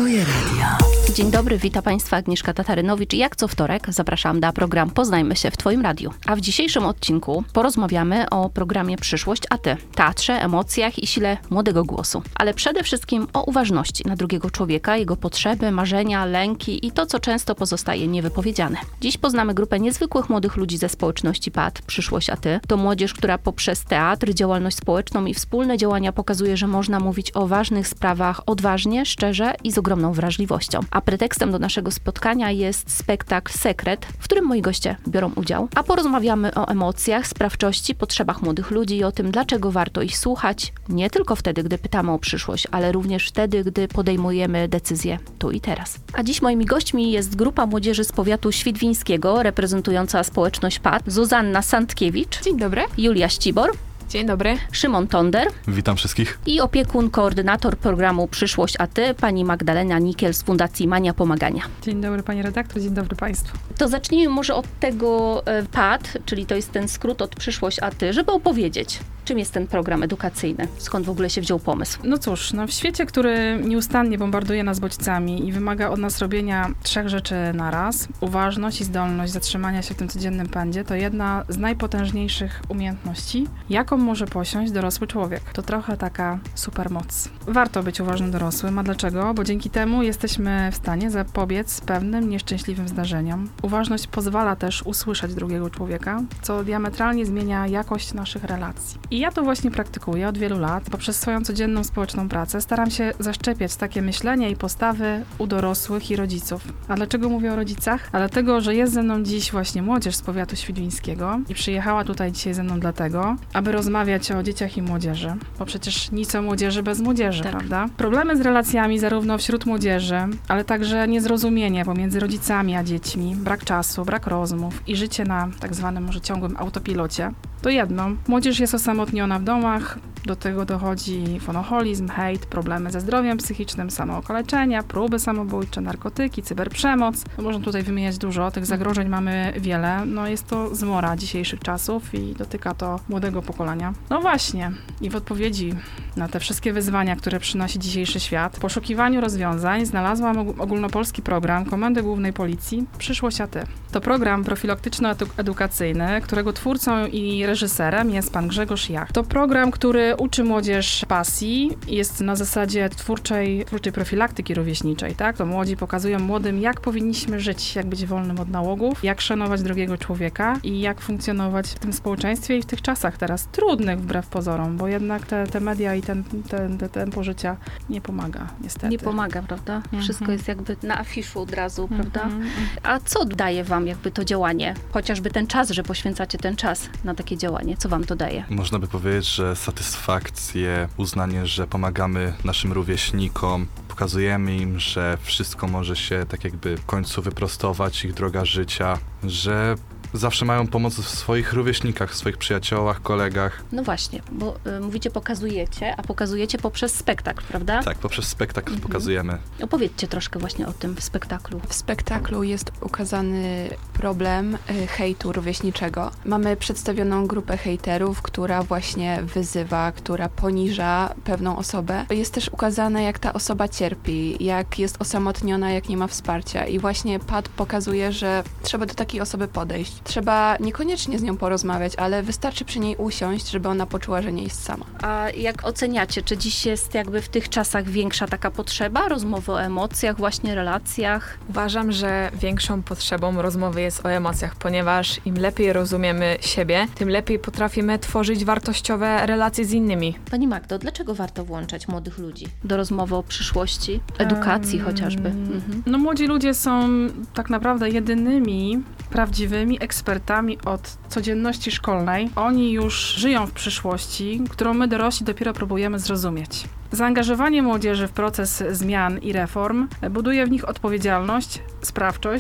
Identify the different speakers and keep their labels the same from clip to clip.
Speaker 1: Twoje radio.
Speaker 2: Dzień dobry, witam Państwa Agnieszka Tatarynowicz. Jak co wtorek zapraszam na program Poznajmy się w Twoim radiu. A w dzisiejszym odcinku porozmawiamy o programie Przyszłość, a Ty, teatrze, emocjach i sile młodego głosu. Ale przede wszystkim o uważności na drugiego człowieka, jego potrzeby, marzenia, lęki i to, co często pozostaje niewypowiedziane. Dziś poznamy grupę niezwykłych młodych ludzi ze społeczności PAD, Przyszłość, a Ty. To młodzież, która poprzez teatr, działalność społeczną i wspólne działania pokazuje, że można mówić o ważnych sprawach odważnie, szczerze i z ogromną wrażliwością. A pretekstem do naszego spotkania jest spektakl Sekret, w którym moi goście biorą udział. A porozmawiamy o emocjach, sprawczości, potrzebach młodych ludzi i o tym, dlaczego warto ich słuchać, nie tylko wtedy, gdy pytamy o przyszłość, ale również wtedy, gdy podejmujemy decyzje tu i teraz. A dziś moimi gośćmi jest grupa młodzieży z powiatu świdwińskiego, reprezentująca społeczność PAD, Zuzanna Sandkiewicz.
Speaker 3: Dzień dobry.
Speaker 2: Julia Ścibor.
Speaker 3: Dzień dobry.
Speaker 2: Szymon Tonder.
Speaker 4: Witam wszystkich.
Speaker 2: I opiekun, koordynator programu Przyszłość, a Ty, pani Magdalena Nikiel z Fundacji Mania Pomagania.
Speaker 3: Dzień dobry pani redaktor, dzień dobry państwu.
Speaker 2: To zacznijmy może od tego PAD, czyli to jest ten skrót od Przyszłość, a Ty, żeby opowiedzieć, czym jest ten program edukacyjny, skąd w ogóle się wziął pomysł.
Speaker 3: No cóż, w świecie, który nieustannie bombarduje nas bodźcami i wymaga od nas robienia 3 rzeczy naraz, uważność i zdolność zatrzymania się w tym codziennym pędzie, to jedna z najpotężniejszych umiejętności, jaką może posiąść dorosły człowiek. To trochę taka supermoc. Warto być uważnym dorosłym, a dlaczego? Bo dzięki temu jesteśmy w stanie zapobiec pewnym nieszczęśliwym zdarzeniom. Uważność pozwala też usłyszeć drugiego człowieka, co diametralnie zmienia jakość naszych relacji. I ja to właśnie praktykuję od wielu lat. Poprzez swoją codzienną społeczną pracę staram się zaszczepiać takie myślenie i postawy u dorosłych i rodziców. A dlaczego mówię o rodzicach? A dlatego, że jest ze mną dziś właśnie młodzież z powiatu świdwińskiego i przyjechała tutaj dzisiaj ze mną dlatego, aby rozmawiać o dzieciach i młodzieży. Bo przecież nic o młodzieży bez młodzieży,
Speaker 2: tak,
Speaker 3: prawda? Problemy z relacjami zarówno wśród młodzieży, ale także niezrozumienie pomiędzy rodzicami a dziećmi, brak czasu, brak rozmów i życie na tak zwanym może ciągłym autopilocie. To jedno. Młodzież jest osamotniona w domach, do tego dochodzi fonoholizm, hejt, problemy ze zdrowiem psychicznym, samookaleczenia, próby samobójcze, narkotyki, cyberprzemoc. No, można tutaj wymieniać dużo, tych zagrożeń mamy wiele. No jest to zmora dzisiejszych czasów i dotyka to młodego pokolenia. No właśnie, i w odpowiedzi na te wszystkie wyzwania, które przynosi dzisiejszy świat, w poszukiwaniu rozwiązań znalazłam ogólnopolski program Komendy Głównej Policji Przyszłość, a Ty. To program profilaktyczno-edukacyjny, którego twórcą i reżyserem jest pan Grzegorz Jach. To program, który uczy młodzież pasji, jest na zasadzie twórczej profilaktyki rówieśniczej, tak? To młodzi pokazują młodym, jak powinniśmy żyć, jak być wolnym od nałogów, jak szanować drugiego człowieka i jak funkcjonować w tym społeczeństwie i w tych czasach teraz trudnych wbrew pozorom, bo jednak te media i te tempo życia nie pomaga, niestety.
Speaker 2: Nie pomaga, prawda? Wszystko jest jakby na afiszu od razu, prawda? A co daje wam jakby to działanie? Chociażby ten czas, że poświęcacie ten czas na takie działanie. Co wam to daje?
Speaker 4: Można by powiedzieć, że satysfakcję, uznanie, że pomagamy naszym rówieśnikom, pokazujemy im, że wszystko może się tak jakby w końcu wyprostować, ich droga życia, że zawsze mają pomoc w swoich rówieśnikach, w swoich przyjaciołach, kolegach.
Speaker 2: No właśnie, bo mówicie pokazujecie, a pokazujecie poprzez spektakl, prawda?
Speaker 4: Tak, poprzez spektakl pokazujemy.
Speaker 2: Opowiedzcie troszkę właśnie o tym spektaklu.
Speaker 5: W spektaklu jest ukazany problem hejtu rówieśniczego. Mamy przedstawioną grupę hejterów, która właśnie wyzywa, która poniża pewną osobę. Jest też ukazane, jak ta osoba cierpi, jak jest osamotniona, jak nie ma wsparcia. I właśnie PAD pokazuje, że trzeba do takiej osoby podejść. Trzeba niekoniecznie z nią porozmawiać, ale wystarczy przy niej usiąść, żeby ona poczuła, że nie jest sama.
Speaker 2: A jak oceniacie, czy dziś jest jakby w tych czasach większa taka potrzeba rozmowy o emocjach, właśnie relacjach?
Speaker 6: Uważam, że większą potrzebą rozmowy jest o emocjach, ponieważ im lepiej rozumiemy siebie, tym lepiej potrafimy tworzyć wartościowe relacje z innymi.
Speaker 2: Pani Magdo, dlaczego warto włączać młodych ludzi do rozmowy o przyszłości, edukacji chociażby?
Speaker 3: No młodzi ludzie są tak naprawdę jedynymi prawdziwymi ekspertami od codzienności szkolnej. Oni już żyją w przyszłości, którą my dorośli dopiero próbujemy zrozumieć. Zaangażowanie młodzieży w proces zmian i reform buduje w nich odpowiedzialność, sprawczość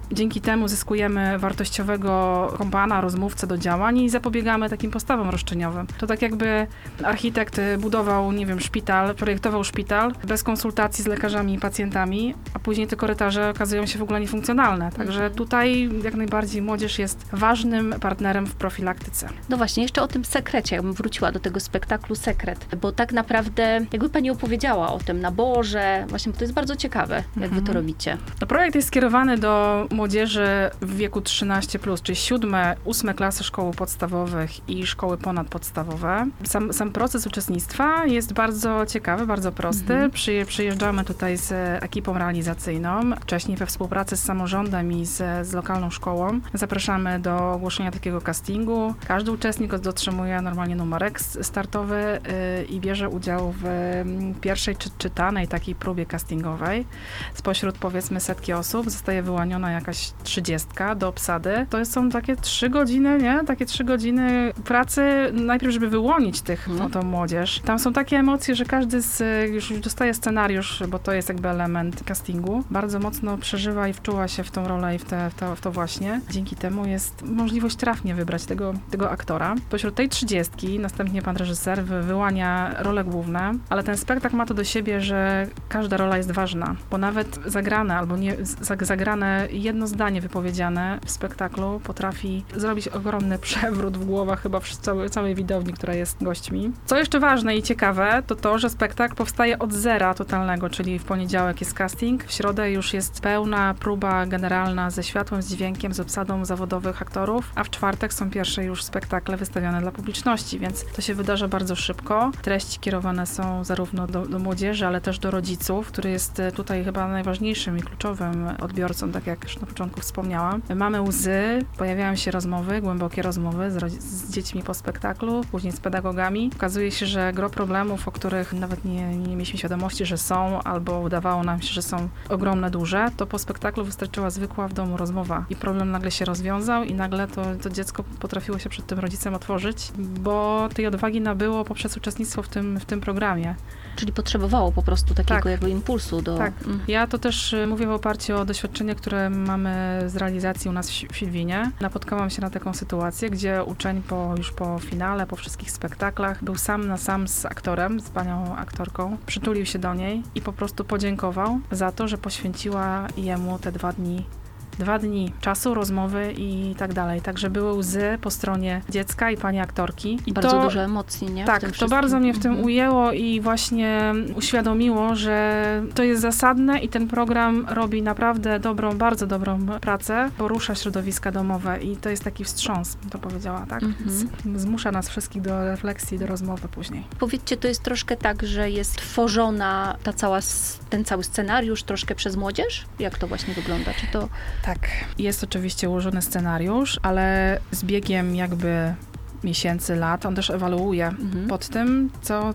Speaker 3: Dzięki temu zyskujemy wartościowego kompana, rozmówcę do działań i zapobiegamy takim postawom roszczeniowym. To tak jakby architekt budował, nie wiem, szpital, projektował szpital bez konsultacji z lekarzami i pacjentami, a później te korytarze okazują się w ogóle niefunkcjonalne. Także tutaj jak najbardziej młodzież jest ważnym partnerem w profilaktyce.
Speaker 2: No właśnie, jeszcze o tym sekrecie, jakbym wróciła do tego spektaklu Sekret, bo tak naprawdę jakby pani opowiedziała o tym naborze, właśnie bo to jest bardzo ciekawe, jak wy to robicie.
Speaker 3: No, projekt jest skierowany do młodzieży w wieku 13+, czyli 7, 8 klasy szkoły podstawowych i szkoły ponadpodstawowe. Sam proces uczestnictwa jest bardzo ciekawy, bardzo prosty. Przyjeżdżamy tutaj z ekipą realizacyjną, wcześniej we współpracy z samorządem i z lokalną szkołą. Zapraszamy do ogłoszenia takiego castingu. Każdy uczestnik otrzymuje normalnie numerek startowy i bierze udział w pierwszej czytanej takiej próbie castingowej. Spośród powiedzmy setki osób zostaje wyłoniona jakaś 30 do obsady. To są takie 3 godziny, nie? Takie 3 godziny pracy najpierw, żeby wyłonić tą młodzież. Tam są takie emocje, że każdy już dostaje scenariusz, bo to jest jakby element castingu. Bardzo mocno przeżywa i wczuła się w tą rolę i w to właśnie. Dzięki temu jest możliwość trafnie wybrać tego aktora. Pośród tej 30 następnie pan reżyser wyłania role główne, ale ten spektakl ma to do siebie, że każda rola jest ważna, bo nawet zagrane albo nie zagrane jedno zdanie wypowiedziane w spektaklu potrafi zrobić ogromny przewrót w głowach chyba przy całej widowni, która jest gośćmi. Co jeszcze ważne i ciekawe, to, że spektakl powstaje od zera totalnego, czyli w poniedziałek jest casting, w środę już jest pełna próba generalna ze światłem, z dźwiękiem, z obsadą zawodowych aktorów, a w czwartek są pierwsze już spektakle wystawione dla publiczności, więc to się wydarza bardzo szybko. Treści kierowane są zarówno do młodzieży, ale też do rodziców, który jest tutaj chyba najważniejszym i kluczowym odbiorcą, tak jak już na początku wspomniałam. Mamy łzy, pojawiają się rozmowy, głębokie rozmowy z dziećmi po spektaklu, później z pedagogami. Okazuje się, że gro problemów, o których nawet nie mieliśmy świadomości, że są, albo udawało nam się, że są ogromne, duże, to po spektaklu wystarczyła zwykła w domu rozmowa i problem nagle się rozwiązał i nagle to dziecko potrafiło się przed tym rodzicem otworzyć, bo tej odwagi nabyło poprzez uczestnictwo w tym programie.
Speaker 2: Czyli potrzebowało po prostu takiego jakby impulsu do...
Speaker 3: Tak. Ja to też mówię w oparciu o doświadczenie, które mamy z realizacji u nas w Świdwinie. Napotkałam się na taką sytuację, gdzie uczeń już po finale, po wszystkich spektaklach był sam na sam z aktorem, z panią aktorką. Przytulił się do niej i po prostu podziękował za to, że poświęciła jemu te 2 dni czasu, rozmowy i tak dalej. Także były łzy po stronie dziecka i pani aktorki. I
Speaker 2: bardzo dużo emocji, nie?
Speaker 3: Tak, to bardzo mnie w tym ujęło i właśnie uświadomiło, że to jest zasadne i ten program robi naprawdę bardzo dobrą pracę, porusza środowiska domowe i to jest taki wstrząs, bym to powiedziała, tak? Zmusza nas wszystkich do refleksji, do rozmowy później.
Speaker 2: Powiedzcie, to jest troszkę tak, że jest tworzona ten cały scenariusz troszkę przez młodzież? Jak to właśnie wygląda? Czy to...
Speaker 3: Tak. Jest oczywiście ułożony scenariusz, ale z biegiem jakby miesięcy, lat, on też ewoluuje pod tym,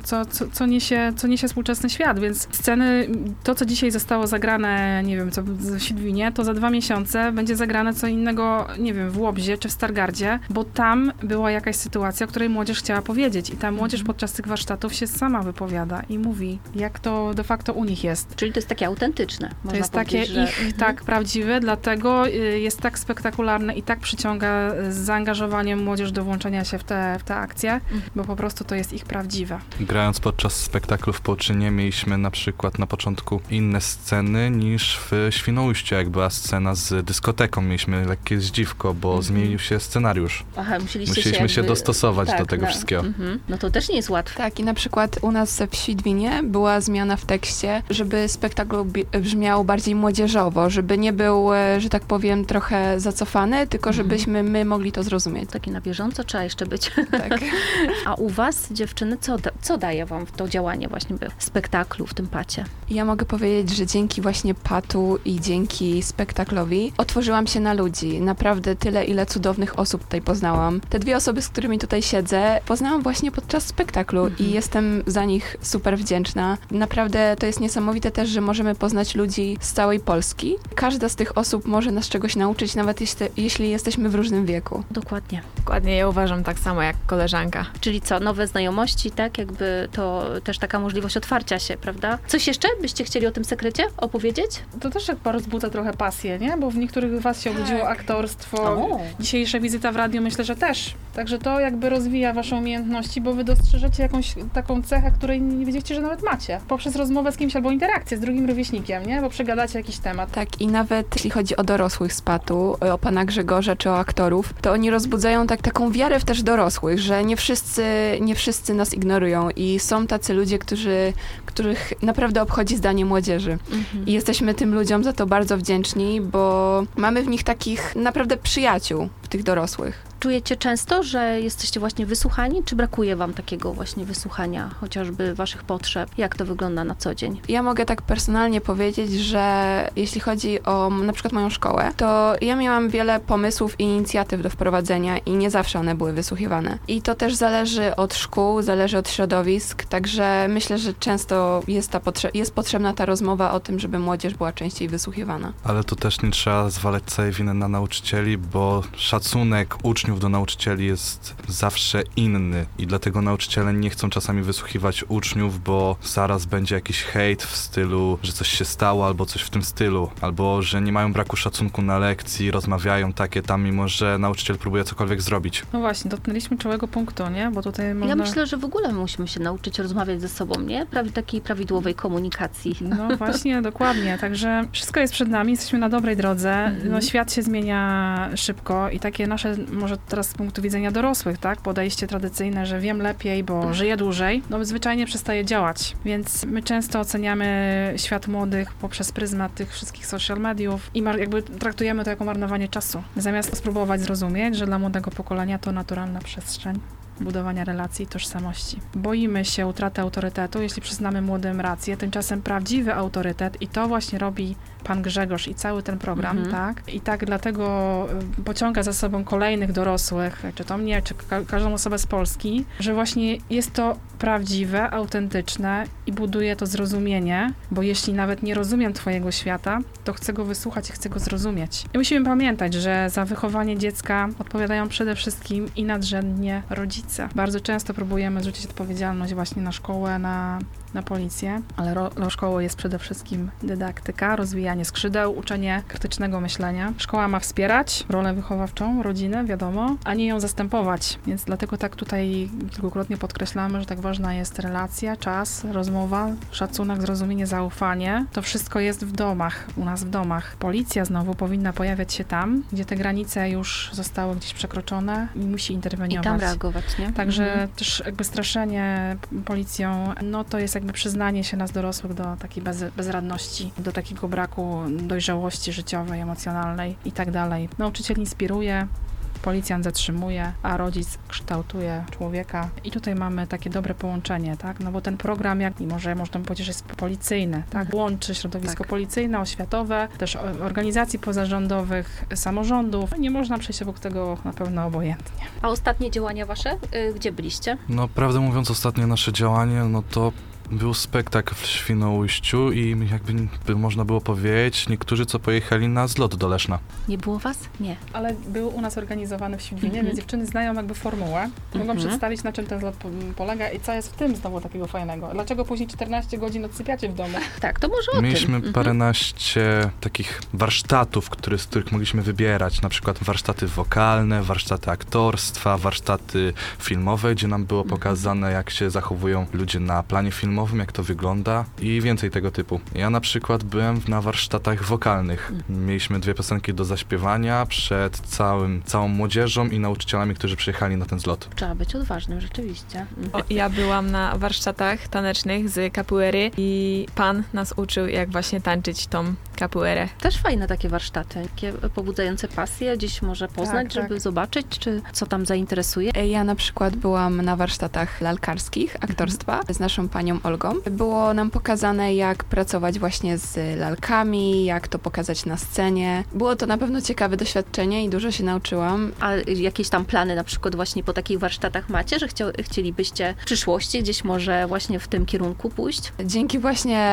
Speaker 3: co niesie współczesny świat, więc sceny, to co dzisiaj zostało zagrane, nie wiem, co w Świdwinie, to za 2 miesiące będzie zagrane co innego, nie wiem, w Łobzie czy w Stargardzie, bo tam była jakaś sytuacja, o której młodzież chciała powiedzieć i ta młodzież podczas tych warsztatów się sama wypowiada i mówi, jak to de facto u nich jest.
Speaker 2: Czyli to jest takie autentyczne.
Speaker 3: To jest takie ich tak prawdziwe, dlatego jest tak spektakularne i tak przyciąga z zaangażowaniem młodzież do włączenia się w te akcje, bo po prostu to jest ich prawdziwe.
Speaker 4: Grając podczas spektaklu w Połczynie mieliśmy na przykład na początku inne sceny niż w Świnoujściu, jak była scena z dyskoteką. Mieliśmy lekkie zdziwko, bo zmienił się scenariusz.
Speaker 2: Aha,
Speaker 4: musieliśmy się dostosować do tego wszystkiego.
Speaker 2: No to też nie jest łatwe.
Speaker 5: Tak, i na przykład u nas w Świdwinie była zmiana w tekście, żeby spektakl brzmiał bardziej młodzieżowo, żeby nie był, że tak powiem, trochę zacofany, tylko żebyśmy my mogli to zrozumieć.
Speaker 2: Takie na bieżąco trzeba jeszcze być.
Speaker 5: Tak.
Speaker 2: A u was, dziewczyny, co daje wam to działanie właśnie w spektaklu, w tym pacie?
Speaker 5: Ja mogę powiedzieć, że dzięki właśnie patu i dzięki spektaklowi otworzyłam się na ludzi. Naprawdę tyle, ile cudownych osób tutaj poznałam. Te 2 osoby, z którymi tutaj siedzę, poznałam właśnie podczas spektaklu i jestem za nich super wdzięczna. Naprawdę to jest niesamowite też, że możemy poznać ludzi z całej Polski. Każda z tych osób może nas czegoś nauczyć, nawet jeśli jesteśmy w różnym wieku.
Speaker 2: Dokładnie.
Speaker 6: Dokładnie, ja uważam tak samo jak koleżanka.
Speaker 2: Czyli co, nowe znajomości, tak? Jakby to też taka możliwość otwarcia się, prawda? Coś jeszcze byście chcieli o tym sekrecie opowiedzieć?
Speaker 3: To też chyba rozbudza trochę pasję, nie? Bo w niektórych z was się obudziło aktorstwo.
Speaker 2: O.
Speaker 3: Dzisiejsza wizyta w radiu myślę, że też. Także to jakby rozwija wasze umiejętności, bo wy dostrzeżecie jakąś taką cechę, której nie wiedzieliście, że nawet macie. Poprzez rozmowę z kimś albo interakcję z drugim rówieśnikiem, nie? Bo przegadacie jakiś temat.
Speaker 5: Tak, i nawet jeśli chodzi o dorosłych z PAT-u, o pana Grzegorza czy o aktorów, to oni rozbudzają taką wiarę w też dorosłych, że nie wszyscy nas ignorują i są tacy ludzie, których naprawdę obchodzi zdanie młodzieży. I jesteśmy tym ludziom za to bardzo wdzięczni, bo mamy w nich takich naprawdę przyjaciół, w tych dorosłych.
Speaker 2: Czujecie często, że jesteście właśnie wysłuchani, czy brakuje wam takiego właśnie wysłuchania, chociażby waszych potrzeb? Jak to wygląda na co dzień?
Speaker 5: Ja mogę tak personalnie powiedzieć, że jeśli chodzi o na przykład moją szkołę, to ja miałam wiele pomysłów i inicjatyw do wprowadzenia i nie zawsze one były wysłuchiwane. I to też zależy od szkół, zależy od środowisk, także myślę, że często jest potrzebna ta rozmowa o tym, żeby młodzież była częściej wysłuchiwana.
Speaker 4: Ale to też nie trzeba zwalać całej winy na nauczycieli, bo szacunek uczniów do nauczycieli jest zawsze inny i dlatego nauczyciele nie chcą czasami wysłuchiwać uczniów, bo zaraz będzie jakiś hejt w stylu, że coś się stało albo coś w tym stylu, albo że nie mają braku szacunku na lekcji, rozmawiają takie tam, mimo że nauczyciel próbuje cokolwiek zrobić.
Speaker 3: No właśnie, dotknęliśmy czołego punktu, nie? Bo tutaj można...
Speaker 2: Ja myślę, że w ogóle musimy się nauczyć rozmawiać ze sobą, nie? Takiej prawidłowej komunikacji.
Speaker 3: No właśnie, dokładnie. Także wszystko jest przed nami, jesteśmy na dobrej drodze. No, świat się zmienia szybko i takie nasze, może teraz z punktu widzenia dorosłych, tak? Podejście tradycyjne, że wiem lepiej, bo żyję dłużej, no zwyczajnie przestaje działać. Więc my często oceniamy świat młodych poprzez pryzmat tych wszystkich social mediów i jakby traktujemy to jako marnowanie czasu. Zamiast spróbować zrozumieć, że dla młodego pokolenia to naturalna przestrzeń budowania relacji i tożsamości. Boimy się utraty autorytetu, jeśli przyznamy młodym rację, tymczasem prawdziwy autorytet i to właśnie robi pan Grzegorz i cały ten program, tak? I tak dlatego pociąga za sobą kolejnych dorosłych, czy to mnie, czy każdą osobę z Polski, że właśnie jest to prawdziwe, autentyczne i buduje to zrozumienie, bo jeśli nawet nie rozumiem twojego świata, to chcę go wysłuchać i chcę go zrozumieć. I musimy pamiętać, że za wychowanie dziecka odpowiadają przede wszystkim i nadrzędnie rodzice. Bardzo często próbujemy zrzucić odpowiedzialność właśnie na szkołę, na policję, ale szkołą jest przede wszystkim dydaktyka, rozwijanie skrzydeł, uczenie krytycznego myślenia. Szkoła ma wspierać rolę wychowawczą, rodzinę, wiadomo, a nie ją zastępować. Więc dlatego tak tutaj kilkukrotnie podkreślamy, że tak ważna jest relacja, czas, rozmowa, szacunek, zrozumienie, zaufanie. To wszystko jest w domach, u nas w domach. Policja znowu powinna pojawiać się tam, gdzie te granice już zostały gdzieś przekroczone i musi interweniować.
Speaker 2: I tam reagować, nie?
Speaker 3: Także też jakby straszenie policją, no to jest jakby przyznanie się nas dorosłych do takiej bezradności, do takiego braku dojrzałości życiowej, emocjonalnej i tak dalej. Nauczyciel inspiruje, policjant zatrzymuje, a rodzic kształtuje człowieka. I tutaj mamy takie dobre połączenie, tak? No bo ten program, może można powiedzieć, że jest policyjny, tak? Łączy środowisko policyjne, oświatowe, też organizacji pozarządowych, samorządów. Nie można przejść obok tego na pewno obojętnie.
Speaker 2: A ostatnie działania wasze? Gdzie byliście?
Speaker 4: No, prawdę mówiąc, ostatnie nasze działanie, no to był spektakl w Świnoujściu i jakby można było powiedzieć, niektórzy co pojechali na zlot do Leszna.
Speaker 2: Nie było was? Nie.
Speaker 3: Ale był u nas organizowany w Świdwinie, więc dziewczyny znają jakby formułę. Mogą przedstawić, na czym ten zlot polega i co jest w tym znowu takiego fajnego. Dlaczego później 14 godzin odsypiacie w domu?
Speaker 2: Tak, to może o tym.
Speaker 4: Mieliśmy paręnaście takich warsztatów, z których mogliśmy wybierać, na przykład warsztaty wokalne, warsztaty aktorstwa, warsztaty filmowe, gdzie nam było pokazane, jak się zachowują ludzie na planie filmowym, jak to wygląda i więcej tego typu. Ja na przykład byłem na warsztatach wokalnych. Mieliśmy 2 piosenki do zaśpiewania przed całą młodzieżą i nauczycielami, którzy przyjechali na ten zlot.
Speaker 2: Trzeba być odważnym, rzeczywiście.
Speaker 6: Ja byłam na warsztatach tanecznych z capoeiry i pan nas uczył, jak właśnie tańczyć tą capoeirę.
Speaker 2: Też fajne takie warsztaty, takie pobudzające pasję, gdzieś może poznać, żeby zobaczyć, czy co tam zainteresuje.
Speaker 5: Ja na przykład byłam na warsztatach lalkarskich, aktorstwa z naszą panią Olgą. Było nam pokazane, jak pracować właśnie z lalkami, jak to pokazać na scenie. Było to na pewno ciekawe doświadczenie i dużo się nauczyłam.
Speaker 2: A jakieś tam plany na przykład właśnie po takich warsztatach macie, że chcielibyście w przyszłości gdzieś może właśnie w tym kierunku pójść?
Speaker 5: Dzięki właśnie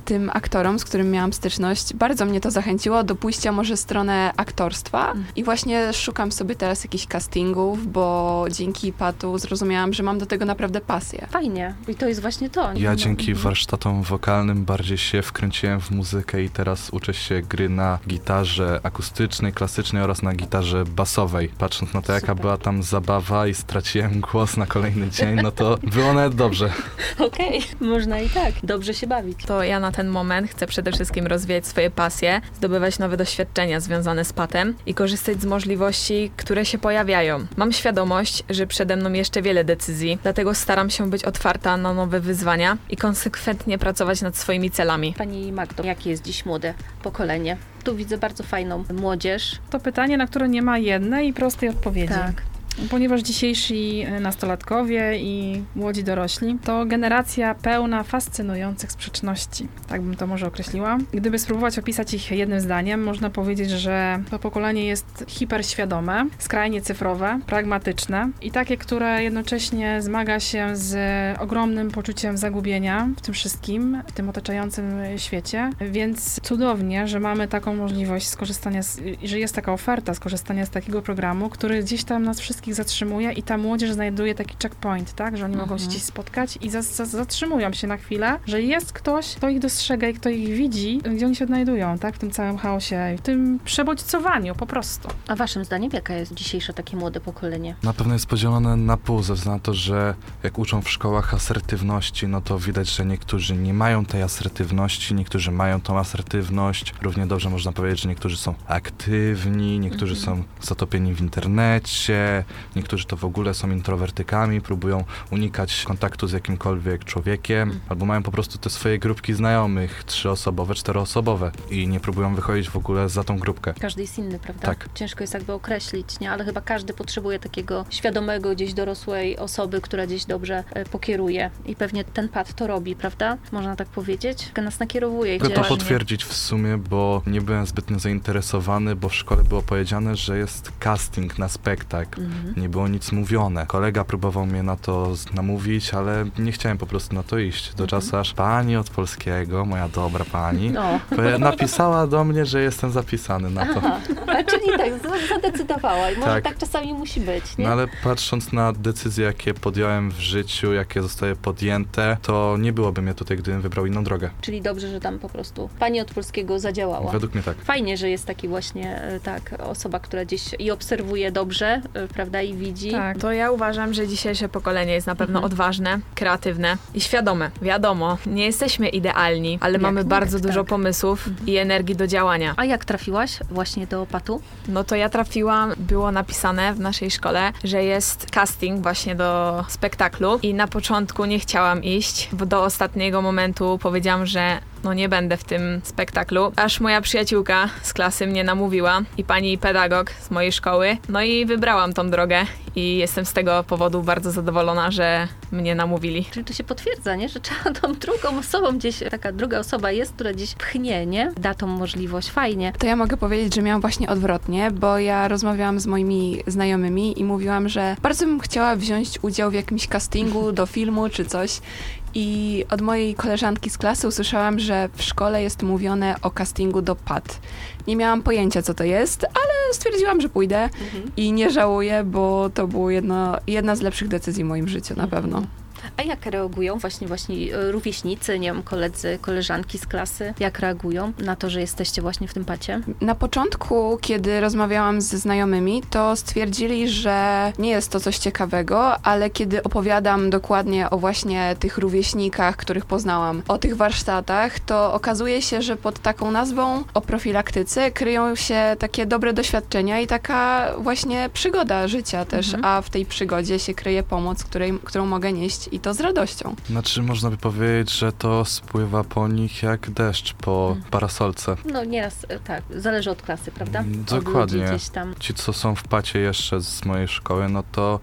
Speaker 5: tym aktorom, z którym miałam styczność, bardzo mnie to zachęciło do pójścia może w stronę aktorstwa i właśnie szukam sobie teraz jakichś castingów, bo dzięki Patu zrozumiałam, że mam do tego naprawdę pasję.
Speaker 2: Fajnie. I to jest właśnie to.
Speaker 4: Ja dzięki warsztatom wokalnym bardziej się wkręciłem w muzykę i teraz uczę się gry na gitarze akustycznej, klasycznej oraz na gitarze basowej. Patrząc na to, jaka
Speaker 2: Super.
Speaker 4: była tam zabawa i straciłem głos na kolejny dzień, no to było nawet dobrze.
Speaker 2: Okej, można i tak. Dobrze się bawić.
Speaker 6: To ja na ten moment chcę przede wszystkim rozwijać swoje pasje, zdobywać nowe doświadczenia związane z patem i korzystać z możliwości, które się pojawiają. Mam świadomość, że przede mną jeszcze wiele decyzji, dlatego staram się być otwarta na nowe wyzwania i konsekwentnie pracować nad swoimi celami.
Speaker 2: Pani Magdo, jakie jest dziś młode pokolenie? Tu widzę bardzo fajną młodzież.
Speaker 3: To pytanie, na które nie ma jednej i prostej odpowiedzi.
Speaker 2: Tak.
Speaker 3: Ponieważ dzisiejsi nastolatkowie i młodzi dorośli to generacja pełna fascynujących sprzeczności. Tak bym to może określiła. Gdyby spróbować opisać ich jednym zdaniem, można powiedzieć, że to pokolenie jest hiperświadome, skrajnie cyfrowe, pragmatyczne i takie, które jednocześnie zmaga się z ogromnym poczuciem zagubienia w tym wszystkim, w tym otaczającym świecie. Więc cudownie, że mamy taką możliwość skorzystania, że jest taka oferta skorzystania z takiego programu, który gdzieś tam nas wszystkich zatrzymuje i ta młodzież znajduje taki checkpoint, tak, że oni mogą się gdzieś spotkać i zatrzymują się na chwilę, że jest ktoś, kto ich dostrzega i kto ich widzi, gdzie oni się odnajdują, tak, w tym całym chaosie, w tym przebodźcowaniu po prostu.
Speaker 2: A waszym zdaniem, jaka jest dzisiejsze takie młode pokolenie?
Speaker 4: Na pewno jest podzielone na pół, ze względu na to, że jak uczą w szkołach asertywności, no to widać, że niektórzy nie mają tej asertywności, niektórzy mają tą asertywność. Równie dobrze można powiedzieć, że niektórzy są aktywni, niektórzy są zatopieni w internecie, niektórzy to w ogóle są introwertykami, próbują unikać kontaktu z jakimkolwiek człowiekiem, albo mają po prostu te swoje grupki znajomych, 3-osobowe, 4-osobowe i nie próbują wychodzić w ogóle za tą grupkę.
Speaker 2: Każdy jest inny, prawda?
Speaker 4: Tak.
Speaker 2: Ciężko jest jakby określić, nie? Ale chyba każdy potrzebuje takiego świadomego, gdzieś dorosłej osoby, która gdzieś dobrze pokieruje. I pewnie ten pad to robi, prawda? Można tak powiedzieć? Tylko nas nakierowuje.
Speaker 4: Mogę to
Speaker 2: Ważnie.
Speaker 4: potwierdzić w sumie, bo nie byłem zbytnio zainteresowany, bo w szkole było powiedziane, że jest casting na spektakl. Nie było nic mówione. Kolega próbował mnie na to namówić, ale nie chciałem po prostu na to iść. Do czasu aż pani od polskiego, moja dobra pani,
Speaker 2: No.
Speaker 4: napisała do mnie, że jestem zapisany na to.
Speaker 2: Aha, a czyli tak, zadecydowała i może
Speaker 4: Tak.
Speaker 2: tak czasami musi być, nie?
Speaker 4: No ale patrząc na decyzje, jakie podjąłem w życiu, jakie zostały podjęte, to nie byłoby mnie tutaj, gdybym wybrał inną drogę.
Speaker 2: Czyli dobrze, że tam po prostu pani od polskiego zadziałała.
Speaker 4: Według mnie tak.
Speaker 2: Fajnie, że jest taki właśnie tak osoba, która gdzieś i obserwuje dobrze, prawda, i widzi.
Speaker 3: Tak.
Speaker 6: To ja uważam, że dzisiejsze pokolenie jest na pewno odważne, kreatywne i świadome. Wiadomo, nie jesteśmy idealni, ale mamy bardzo
Speaker 2: nikt,
Speaker 6: dużo
Speaker 2: tak.
Speaker 6: pomysłów i energii do działania.
Speaker 2: A jak trafiłaś właśnie do patu?
Speaker 6: No to ja trafiłam, było napisane w naszej szkole, że jest casting właśnie do spektaklu i na początku nie chciałam iść, bo do ostatniego momentu powiedziałam, że no nie będę w tym spektaklu, aż moja przyjaciółka z klasy mnie namówiła i pani pedagog z mojej szkoły, no i wybrałam tą drogę i jestem z tego powodu bardzo zadowolona, że mnie namówili.
Speaker 2: Czyli to się potwierdza, nie? Że trzeba tą drugą osobą gdzieś, taka druga osoba jest, która gdzieś pchnie, nie? Da tą możliwość, fajnie.
Speaker 5: To ja mogę powiedzieć, że miałam właśnie odwrotnie, bo ja rozmawiałam z moimi znajomymi i mówiłam, że bardzo bym chciała wziąć udział w jakimś castingu do filmu czy coś. I od mojej koleżanki z klasy usłyszałam, że w szkole jest mówione o castingu do PAT. Nie miałam pojęcia, co to jest, ale stwierdziłam, że pójdę i nie żałuję, bo to było jedna z lepszych decyzji w moim życiu, na pewno.
Speaker 2: A jak reagują właśnie rówieśnicy, nie wiem, koledzy, koleżanki z klasy? Jak reagują na to, że jesteście właśnie w tym pacie?
Speaker 5: Na początku, kiedy rozmawiałam ze znajomymi, to stwierdzili, że nie jest to coś ciekawego, ale kiedy opowiadam dokładnie o właśnie tych rówieśnikach, których poznałam, o tych warsztatach, to okazuje się, że pod taką nazwą o profilaktyce kryją się takie dobre doświadczenia i taka właśnie przygoda życia też, a w tej przygodzie się kryje pomoc, którą mogę nieść i to z radością.
Speaker 4: Znaczy można by powiedzieć, że to spływa po nich jak deszcz po parasolce.
Speaker 2: No nieraz tak, zależy od klasy, prawda? Od
Speaker 4: Dokładnie.
Speaker 2: ludzi gdzieś tam.
Speaker 4: Ci, co są w pacie jeszcze z mojej szkoły, no to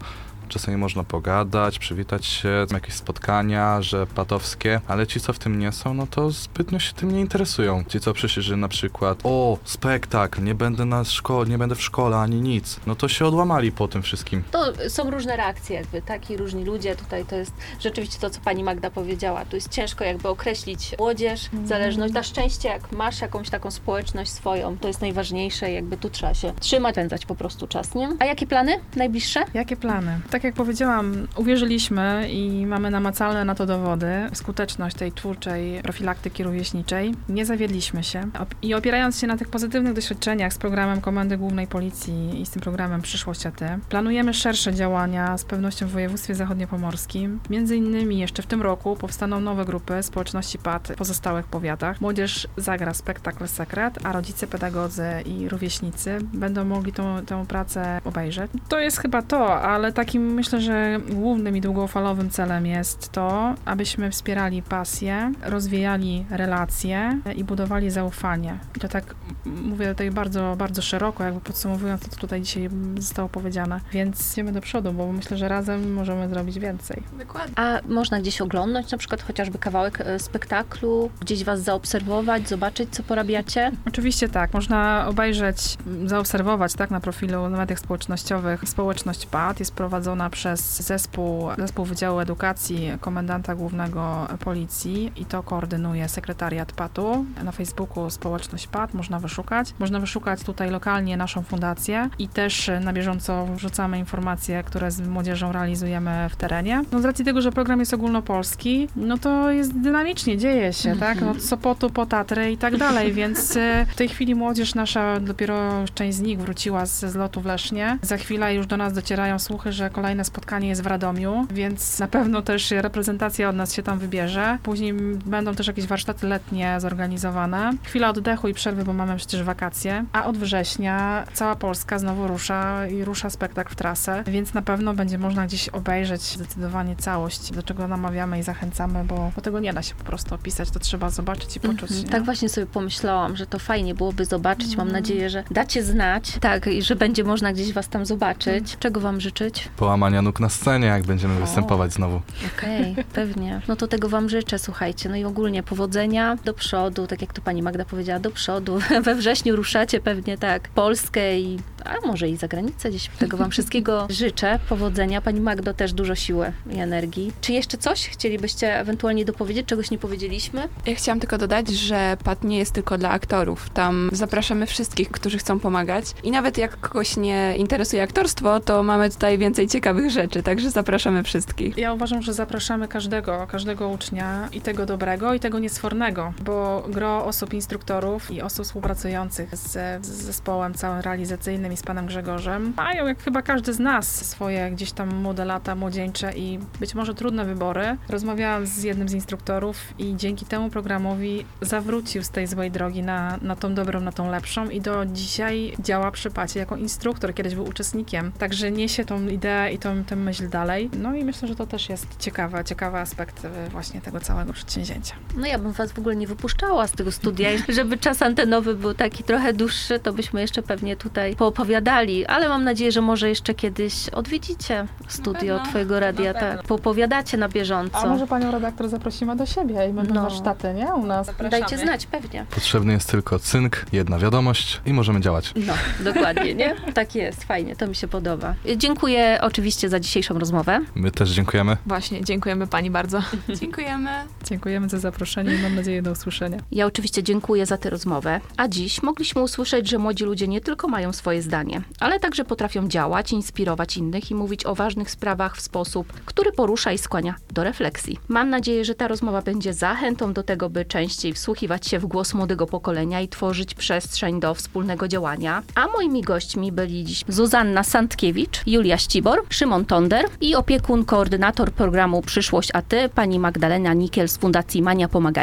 Speaker 4: czasami można pogadać, przywitać się, jakieś spotkania, że patowskie, ale ci, co w tym nie są, no to zbytnio się tym nie interesują. Ci, co przyszli, że na przykład spektakl, nie będę nie będę w szkole, ani nic, no to się odłamali po tym wszystkim.
Speaker 2: To są różne reakcje jakby, tak? I różni ludzie. Tutaj to jest rzeczywiście to, co pani Magda powiedziała. Tu jest ciężko jakby określić młodzież, zależność. Na szczęście, jak masz jakąś taką społeczność swoją, to jest najważniejsze, jakby tu trzeba się trzymać, spędzać po prostu czas, nie? A jakie plany najbliższe?
Speaker 3: Jakie plany? Tak jak powiedziałam, uwierzyliśmy i mamy namacalne na to dowody, skuteczność tej twórczej profilaktyki rówieśniczej. Nie zawiedliśmy się i opierając się na tych pozytywnych doświadczeniach z programem Komendy Głównej Policji i z tym programem Przyszłość AT, planujemy szersze działania z pewnością w województwie zachodniopomorskim. Między innymi jeszcze w tym roku powstaną nowe grupy społeczności PAT w pozostałych powiatach. Młodzież zagra spektakl Sekret, a rodzice, pedagodzy i rówieśnicy będą mogli tę pracę obejrzeć. To jest chyba to, ale takim myślę, że głównym i długofalowym celem jest to, abyśmy wspierali pasję, rozwijali relacje i budowali zaufanie. I to tak mówię tutaj bardzo, bardzo szeroko, jakby podsumowując to, co tutaj dzisiaj zostało powiedziane. Więc idziemy do przodu, bo myślę, że razem możemy zrobić więcej.
Speaker 5: Dokładnie.
Speaker 2: A można gdzieś oglądnąć, na przykład chociażby kawałek spektaklu, gdzieś was zaobserwować, zobaczyć, co porabiacie?
Speaker 3: Oczywiście tak, można obejrzeć, zaobserwować tak na profilu na mediach społecznościowych. Społeczność PAT jest prowadzona przez zespół Wydziału Edukacji Komendanta Głównego Policji i to koordynuje sekretariat PAT-u. Na Facebooku Społeczność PAT można wyszukać. Można wyszukać tutaj lokalnie naszą fundację i też na bieżąco wrzucamy informacje, które z młodzieżą realizujemy w terenie. No z racji tego, że program jest ogólnopolski, no to jest dynamicznie, dzieje się, tak? Od Sopotu po Tatry i tak dalej, więc w tej chwili młodzież nasza, dopiero część z nich wróciła ze zlotu w Lesznie. Za chwilę już do nas docierają słuchy, że kolejne spotkanie jest w Radomiu, więc na pewno też reprezentacja od nas się tam wybierze. Później będą też jakieś warsztaty letnie zorganizowane. Chwila oddechu i przerwy, bo mamy przecież wakacje, a od września cała Polska znowu rusza spektakl w trasę, więc na pewno będzie można gdzieś obejrzeć zdecydowanie całość, do czego namawiamy i zachęcamy, bo tego nie da się po prostu opisać, to trzeba zobaczyć i poczuć.
Speaker 2: Tak właśnie sobie pomyślałam, że to fajnie byłoby zobaczyć. Mam nadzieję, że dacie znać, tak, i że będzie można gdzieś was tam zobaczyć. Czego wam życzyć?
Speaker 4: Połamania nóg na scenie, jak będziemy występować znowu.
Speaker 2: Okej, pewnie. No to tego wam życzę, słuchajcie. No i ogólnie powodzenia do przodu, tak jak tu pani Magda powiedziała, do przodu. We wrześniu ruszacie pewnie tak Polskę a może i za granicę gdzieś. Tego wam wszystkiego życzę. Powodzenia. Pani Magdo, też dużo siły i energii. Czy jeszcze coś chcielibyście ewentualnie dopowiedzieć? Czegoś nie powiedzieliśmy?
Speaker 5: Ja chciałam tylko dodać, że PAT nie jest tylko dla aktorów. Tam zapraszamy wszystkich, którzy chcą pomagać. I nawet jak kogoś nie interesuje aktorstwo, to mamy tutaj więcej ciekawych rzeczy, także zapraszamy wszystkich.
Speaker 3: Ja uważam, że zapraszamy każdego ucznia i tego dobrego, i tego niesfornego, bo gro osób, instruktorów i osób współpracujących z zespołem całym realizacyjnym i z panem Grzegorzem mają, jak chyba każdy z nas, swoje gdzieś tam młode lata, młodzieńcze i być może trudne wybory. Rozmawiałam z jednym z instruktorów i dzięki temu programowi zawrócił z tej złej drogi na tą dobrą, na tą lepszą i do dzisiaj działa przy PAT-ie jako instruktor, kiedyś był uczestnikiem. Także niesie tą ideę i tę myśl dalej. No i myślę, że to też jest ciekawy aspekt właśnie tego całego przedsięwzięcia.
Speaker 2: No ja bym was w ogóle nie wypuszczała z tego studia. Żeby czas antenowy był taki trochę dłuższy, to byśmy jeszcze pewnie tutaj poopowiadali, ale mam nadzieję, że może jeszcze kiedyś odwiedzicie studio twojego radia, tak. Poopowiadacie na bieżąco.
Speaker 3: A może panią redaktor zaprosimy do siebie i będą warsztaty, nie? U nas.
Speaker 2: Dajcie znać, pewnie.
Speaker 4: Potrzebny jest tylko cynk, jedna wiadomość i możemy działać.
Speaker 2: No, dokładnie, nie? Tak jest, fajnie, to mi się podoba. Dziękuję oczywiście za dzisiejszą rozmowę.
Speaker 4: My też dziękujemy.
Speaker 6: Właśnie, dziękujemy pani bardzo.
Speaker 5: Dziękujemy.
Speaker 3: Dziękujemy za zaproszenie i mam nadzieję do usłyszenia.
Speaker 2: Ja oczywiście dziękuję za tę rozmowę, a dziś mogliśmy usłyszeć, że młodzi ludzie nie tylko mają swoje zdanie, ale także potrafią działać, inspirować innych i mówić o ważnych sprawach w sposób, który porusza i skłania do refleksji. Mam nadzieję, że ta rozmowa będzie zachętą do tego, by częściej wsłuchiwać się w głos młodego pokolenia i tworzyć przestrzeń do wspólnego działania. A moimi gośćmi byli dziś Zuzanna Sandkiewicz, Julia Ścibor, Szymon Tonder i opiekun, koordynator programu Przyszłość AT, pani Magdalena Nikiel z Fundacji Mania Pomagania.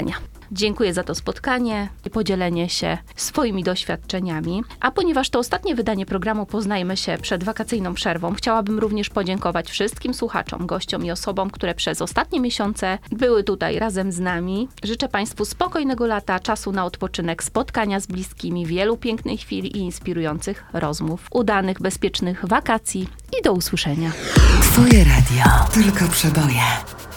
Speaker 2: Dziękuję za to spotkanie i podzielenie się swoimi doświadczeniami. A ponieważ to ostatnie wydanie programu Poznajmy się przed wakacyjną przerwą, chciałabym również podziękować wszystkim słuchaczom, gościom i osobom, które przez ostatnie miesiące były tutaj razem z nami. Życzę Państwu spokojnego lata, czasu na odpoczynek, spotkania z bliskimi, wielu pięknych chwil i inspirujących rozmów, udanych, bezpiecznych wakacji i do usłyszenia.
Speaker 1: Twoje radio, tylko przeboje.